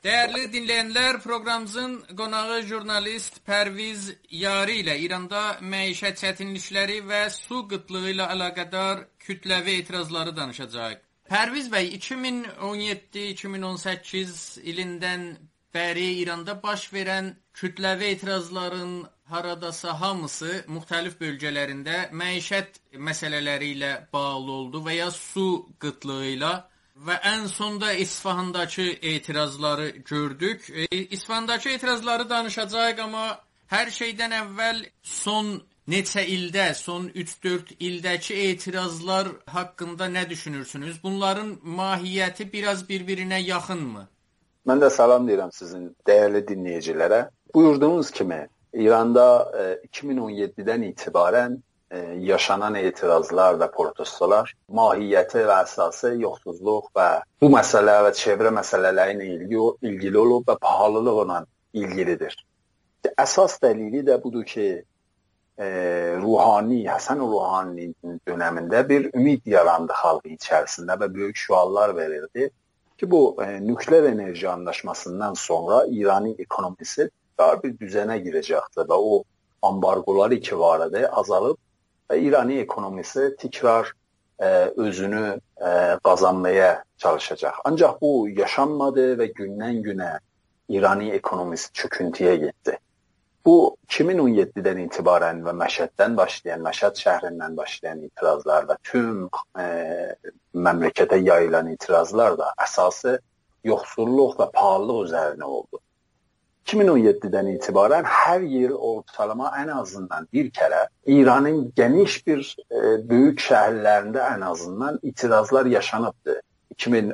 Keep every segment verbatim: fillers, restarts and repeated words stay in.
Değerli dinleyenler, programımızın qonağı jurnalist Pərviz Yari ilə İranda məişət çətinlikləri və su qıtlığı ilə əlaqədar kütləvi etirazları danışacağıq. Pərviz bəy, iki min on yeddi iki min on səkkiz ilindən bəri İranda baş verən kütləvi etirazların haradasa hamısı müxtəlif bölgələrində məişət məsələləri ilə bağlı oldu və ya su qıtlığı ilə. Və ən sonda İsfahandakı etirazları gördük. E, İsfahandakı etirazları danışacağıq, amma hər şeydən əvvəl son neçə ildə, son üç dörd ildəki etirazlar haqqında nə düşünürsünüz? Bunların mahiyyəti biraz bir-birinə yaxınmı? Mən də salam deyirəm sizin dəyərli dinləyicilərə. Buyurduğunuz kimi İranda e, iki min on yeddidən itibarən yaşanan etirazlar və protestolar mahiyyəti və əsası yoxsulluq və bu məsələ və çevrə məsələləri ilə ilgili, ilgili olub və pahalılıqla ilgilidir. Əsas dəlili də budur ki, e, Ruhani, Həsən Ruhaninin dönəmində bir ümid yarandı xalqın içərisində və böyük şüarlar verildi ki, bu e, nükleer enerji anlaşmasından sonra İranın ekonomisi daha bir düzene girecektir və o ambargoları iki vardı azalıb və İrani ekonomisi tekrar e, özünü e, qazanmaya çalışacaq. Ancaq bu yaşanmadı və gündən günə İrani ekonomisi çöküntüyə getdi. Bu iki min on yeddidən itibarən və Məşəddən başlayan, Məşəd şəhrindən başlayan itirazlar və tüm e, məmləkətə yayılan itirazlar da əsası yoxsulluq və pahalılıq üzərinə oldu. iki min on yeddidən itibarən hər yer ortalama ən azından bir kərə İranın geniş bir e, böyük şəhərlərində ən azından itirazlar yaşanıbdı. iki min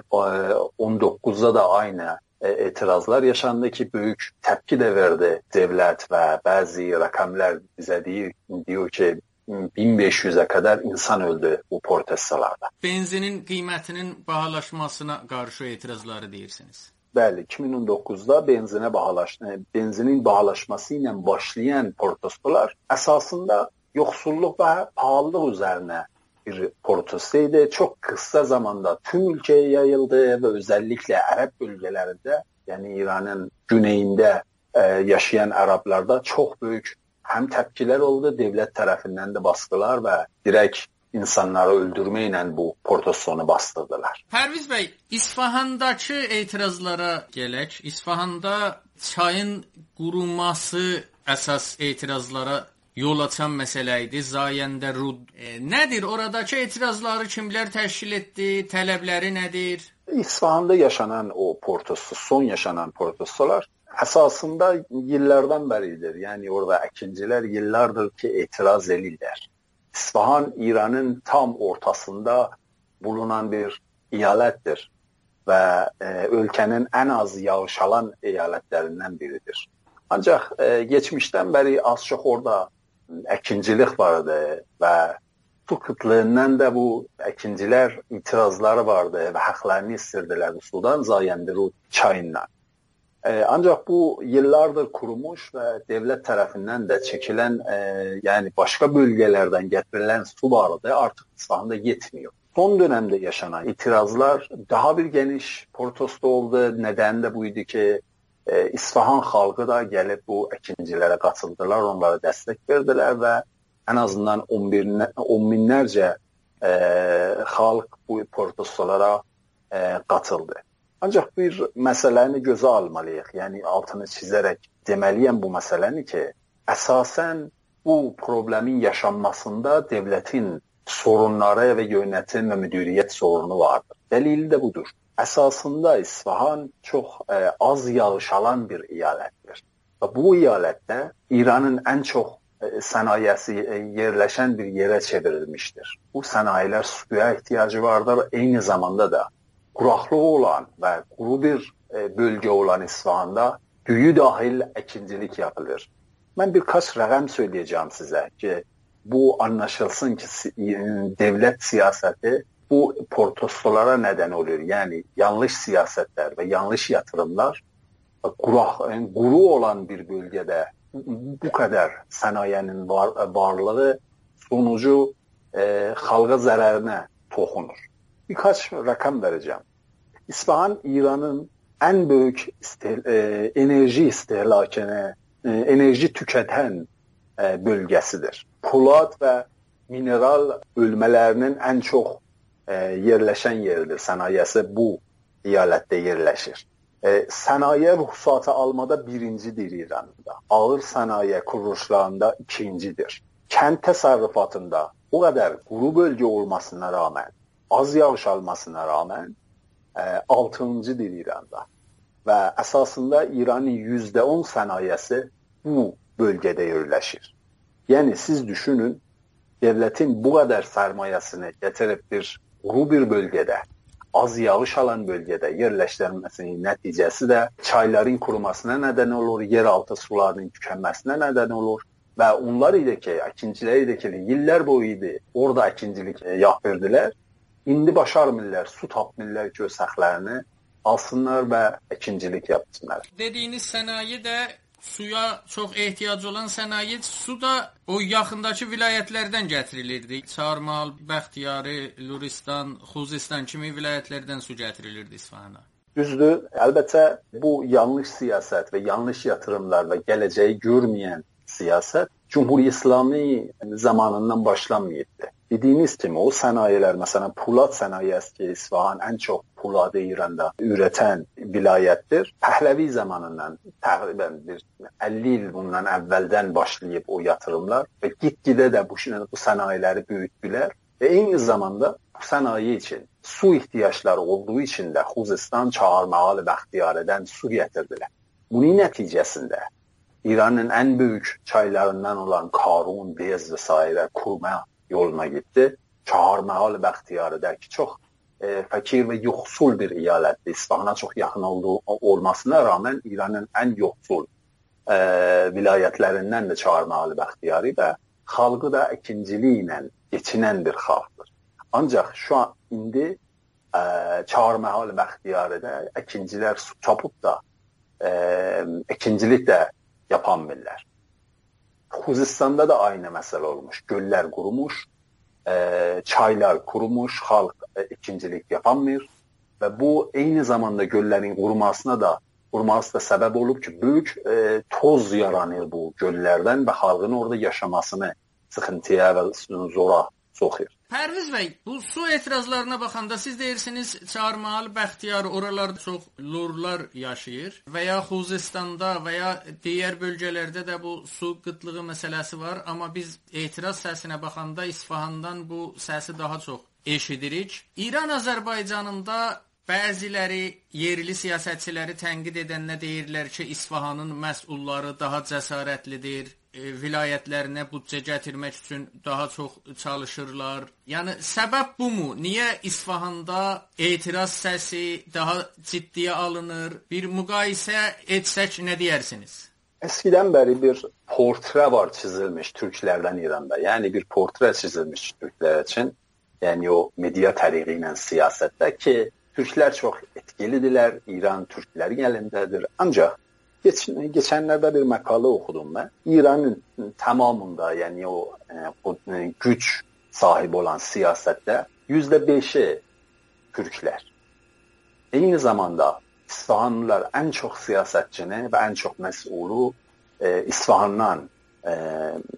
on doqquzda da aynı e, etirazlar yaşandı ki, böyük təpki də verdi devlət və bəzi rəqəmlər bizə deyir, diyor ki, bin beş yüzə qədər insan öldü bu protestolarda. Benzinin qiymətinin bahalaşmasına qarşı etirazları deyirsiniz. Bəli, iki min on doqquzda benzinə bahalaş, benzinin bahalaşması ilə başlayan protestolar əsasında yoxsulluq və pahalılıq üzərinə bir protesto idi. Çox qısa zamanda tüm ölkəyə yayıldı və özəlliklə ərəb bölgələrində, yəni İranın güneyində e, yaşayan ərəblərdə çox böyük həm təpkilər oldu, devlət tərəfindən də baskılar və direkt insanları öldürməklə bu protestonu bastırdılar. Pərviz bəy, İsfahandakı etirazlara gələk. İsfahanda çayın quruması əsas etirazlara yol açan məsələ idi. Zayəndə Rud. E, nədir? Oradakı etirazları kimlər təşkil etdi? Tələbləri nədir? İsfahanda yaşanan o protesto, son yaşanan protestolar əsasında illərdən bəridir. Yəni orada əkincilər illərdir ki, etiraz edirlər. İsfahan İranın tam ortasında bulunan bir eyalətdir və e, ölkənin ən az yağış alan eyalətlərindən biridir. Ancaq e, geçmişdən bəri az çox orada əkincilik vardı və su qıtlığından da bu əkincilər itirazları vardı və haqlarını istirdilər sudan Zayəndə çayından. E, ancaq bu yıllardır kurumuş və devlət tərəfindən də çəkilən, e, yəni başqa bölgələrdən gətirilən su vardı, artıq İsfahanda yetmiyor. Son dönemde yaşanan itirazlar daha bir geniş protesto oldu. Neden de buydu ki e, İsfahan halkı da gelip bu əkincilere katıldılar, onlara destek verdiler ve en azından on, bin, on binlerce e, halk bu protestolara e, katıldı. Ancaq bir məsələni gözə almalıyıq. Yəni altını çizərək deməliyəm bu məsələni ki, əsasən bu problemin yaşanmasında devlətin sorunları və yönetim və müdiriyyət sorunu vardır. Dəlili də budur. Əsasında İsfahan çox e, az yağış alan bir eyalətdir. Və bu eyalətdə İranın ən çox e, sənayesi e, yerləşən bir yerə çevrilmişdir. Bu sənayilər suya ihtiyacı vardır. Eyni zamanda da quraqlığı olan və quru bir e, bölgə olan İsfahanda düyü dahil əkincilik yapılır. Mən birkaç rəqəm söyləyəcəm sizə ki, bu anlaşılsın ki, devlət siyasəti bu protestolara neden olur. Yani yanlış siyasetler ve yanlış yatırımlar quraq, yəni, quru olan bir bölgede bu kadar sənayenin var, varlığı sonucu e, xalqa zərərinə toxunur. Birkaç rakam vereceğim. İsfahan İran'ın en büyük istil, e, enerji istihlakını, e, enerji tüketen e, bölgesidir. Polat ve mineral ölmelerinin en çok e, yerleşen yeridir. Sənayesi bu eyalette yerleşir. E, sanayi ruhsatı almada birincidir İran'da. Ağır sanayi kuruluşlarında ikincidir. Kent təsərrüfatında o kadar kuru bölge olmasına rağmen, az yağış almasına rağmen e, altıncıdır İran'da. Ve esasında İran'ın yüzde on sanayisi bu bölgede yerleşir. Yani siz düşünün, devletin bu kadar sermayesini getirip bir kuru bir bölgede, az yağış alan bölgede yerleştirilmesinin neticesi de çayların kurumasına neden olur, yeraltı sularının tükenmesine neden olur. Ve onlar idi ki, əkinçilər idi ki, yıllar boyuydu orada əkincilik yapırdılar. İndi başarmırlar, su tapmırlar ki, səxlərini alsınlar ve əkincilik yapsınlar. Dediğiniz sanayi de suya çok ihtiyacı olan sanayi, su da o yaxındakı vilayetlerden getirilirdi. Çarmal, Bəxtiyarı, Luristan, Xuzistan kimi vilayetlerden su getirilirdi İsfahana. Düzdür, elbette bu yanlış siyaset ve yanlış yatırımlar ve geleceği görmeyen siyaset Cumhuriyet İslami zamanından başlanmıydı. Dediğiniz kimi o sanayiler, mesela Pulat sanayisi ki İsfahan en çok puladı İran'da üreten vilayettir. Pəhləvi zamanından təqribən bir elli yıl bundan evvelden başlayıp o yatırımlar ve gitgide de bu, bu sanayileri büyüttüler. Ve aynı zamanda bu sanayi için su ihtiyaçları olduğu için de Xuzistan, Çağırmağalı, Bəxtiyarı'dan su getirdiler. Bunun neticesinde İran'ın en büyük çaylarından olan Karun, Bez vesaire kurma yoluna gitti. Çağırmağalı, Bəxtiyarı'daki çok e, fakir ve yoksul bir eyaletti. İsfahana çok yakın olduğu olmasına rağmen İran'ın en yoksul e, vilayetlerinden de Çağırmağalı, Bəxtiyarı ve halkı da ikinciliğiyle geçinen bir halktır. Ancak şu an indi e, Çağırmağalı, Bəxtiyarı'da ikinciler su tapıp da e, ikincilik de yapamıyorlar. Xuzistan'da da aynı mesele olmuş. Göller kurumuş, e, çaylar kurumuş, halk e, ikincilik yapamıyor. Ve bu aynı zamanda göllerin kurumasına da kuruması da sebep olup ki büyük e, toz yaranır bu göllerden ve halkın orada yaşamasını sıkıntıya ve zora sokuyor. Pərviz bəy, bu su etirazlarına baxanda siz deyirsiniz Çağırmağalı, Bəxtiyarı oralarda çox lurlar yaşayır və ya Xuzistanda və ya digər bölgələrdə də bu su qıtlığı məsələsi var, amma biz etiraz səsinə baxanda İsfahandan bu səsi daha çox eşidirik. İran Azərbaycanında bəziləri yerli siyasətçiləri tənqid edəndə deyirlər ki, İsfahanın məsulları daha cəsarətlidir, vilayətlərinə büdcə gətirmək üçün daha çox çalışırlar. Yəni səbəb bu mu? Niyə İsfahanda etiraz səsi daha ciddiyə alınır? Bir müqayisə etsək nə deyirsiniz? Eskiden beri bir portre var çizilmiş Türklerden İran'da. Yani bir portre çizilmiş Türkler için. Yani o medya tarihiyle siyasette ki Türkler çok etkilidiler. İran Türklerin elindedir. Ancak Geç, geçenlerde bir makale okudum ben. İran'ın tamamında yani o, o güç sahibi olan siyasette yüzde beşi Türkler. Aynı zamanda İsfahanlılar en çok siyasetçini ve en çok mesulü e, İsfahan'dan e, e,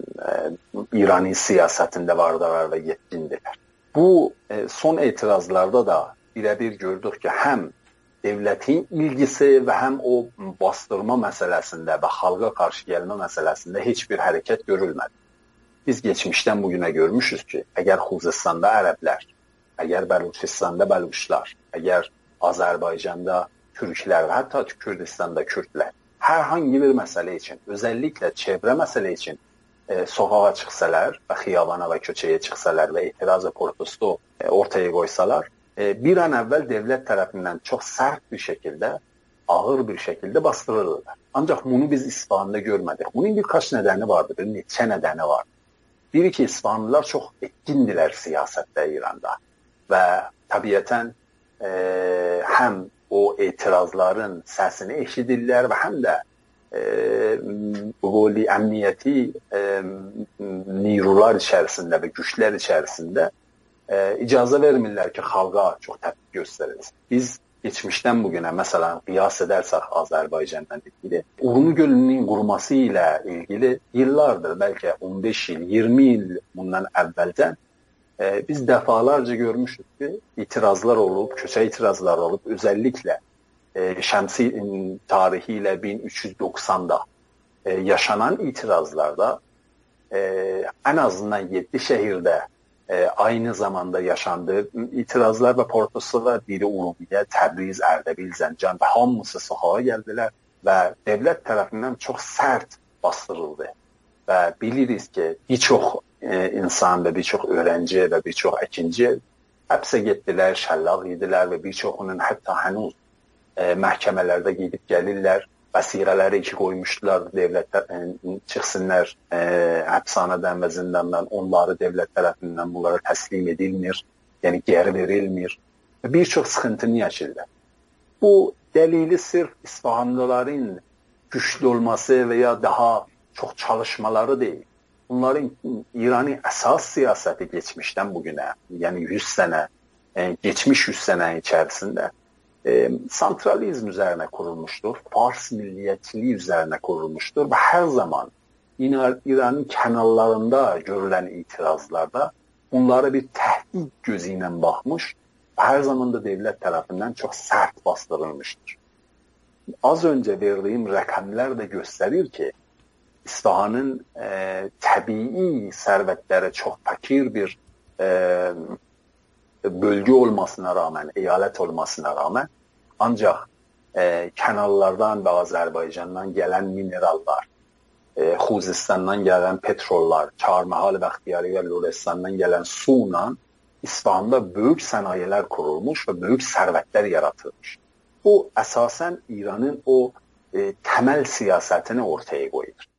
İran'ın siyasetinde vardılar ve yetkindiler. Bu e, son itirazlarda da birebir gördük ki hem devletin ilgisi ve hem o bastırma meselesinde ve halka karşı gelme meselesinde hiçbir hareket görülmedi. Biz geçmişten bugüne görmüşüz ki eğer Xuzistan'da Ərəblər, eğer Bəluçistan'da Bəluşlar, eğer Azerbaycan'da Türkler ve hatta Kürdistan'da Kürtler herhangi bir mesele için, özellikle çevre mesele için e, sokağa çıksalar ve xiyabana ve köçeye çıksalar ve itirazı protesto e, ortaya koysalar, bir an evvel devlet tarafından çok sert bir şekilde, ağır bir şekilde bastırılırlar. Ancak bunu biz İsfahan'da görmedik. Bunun birkaç nedeni vardı, bir neçə nedeni vardı. Bir ki İsfahanlılar çok etkindiler siyasette İran'da. Ve tabiyyətən e, hem o itirazların sesini eşidirler ve hem de e, bu emniyeti e, nirular içerisinde ve güçler içerisinde E, icazə vermirlər ki, xalqa çox təpki göstərilsin. Biz geçmişdən bugünə məsələn qiyas edərsək Azərbaycanla ilgili, Urmi gölünün quruması ilə ilgili illərdir, bəlkə on beş il, iyirmi il bundan əvvəldən e, biz dəfalarca görmüşük ki, itirazlar olub, köçə itirazlar olub, özəlliklə e, şəmsi tarihi ilə bin üç yüz doxsanda e, yaşanan itirazlarda e, ən azından yeddi şəhərdə E, aynı zamanda yaşandı. İtirazlar və protestolar biri Urmiyə, Təbriz, Ərdəbil, Zəncan və hamısı sahaya gəldilər və dövlət tərəfindən çox sərt bastırıldı. Və biliriz ki, bir çox e, insan və bir çox öğrenci və bir çox əkinci həbsə getdilər, şəllaq idilər və bir çoxunun hətta hənuz e, məhkəmələrdə gedib gəlirlər. Vəsiqələri iki qoymuşdular, devlətlər e, çıxsınlar e, həbsxanadan və zindandan, onları dövlət tərəfindən bunlara təslim edilmir, yəni geri verilmir və bir çox sıxıntını yaşayırlar. Bu dəlili sırf İsfahanlıların güçlü olması və ya daha çox çalışmaları deyil. Bunların İranın əsas siyasəti geçmişdən bugünə, yəni yüz sənə, e, geçmiş yüz sənə içərisində E, santralizm üzerine kurulmuştur, Fars milliyetçiliği üzerine kurulmuştur ve her zaman İran'ın kanallarında görülen itirazlarda bunlara bir tehdit gözüyle bakmış ve her zaman da devlet tarafından çok sert bastırılmıştır. Az önce verdiğim rakamlar da gösterir ki İsfahan'ın e, tabii servetlere çok fakir bir e, bölge olmasına rağmen, eyalet olmasına rağmen ancak e, kanallardan ve Azerbaycan'dan gelen minerallar, e, Xuzistan'dan gelen petrollar, Çarmahal, Bəxtiyari ve Lorestan'dan gelen suyla İsfahan'da büyük sanayiler kurulmuş ve büyük servetler yaratılmış. Bu esasen İran'ın o e, temel siyasetini ortaya koyuyor.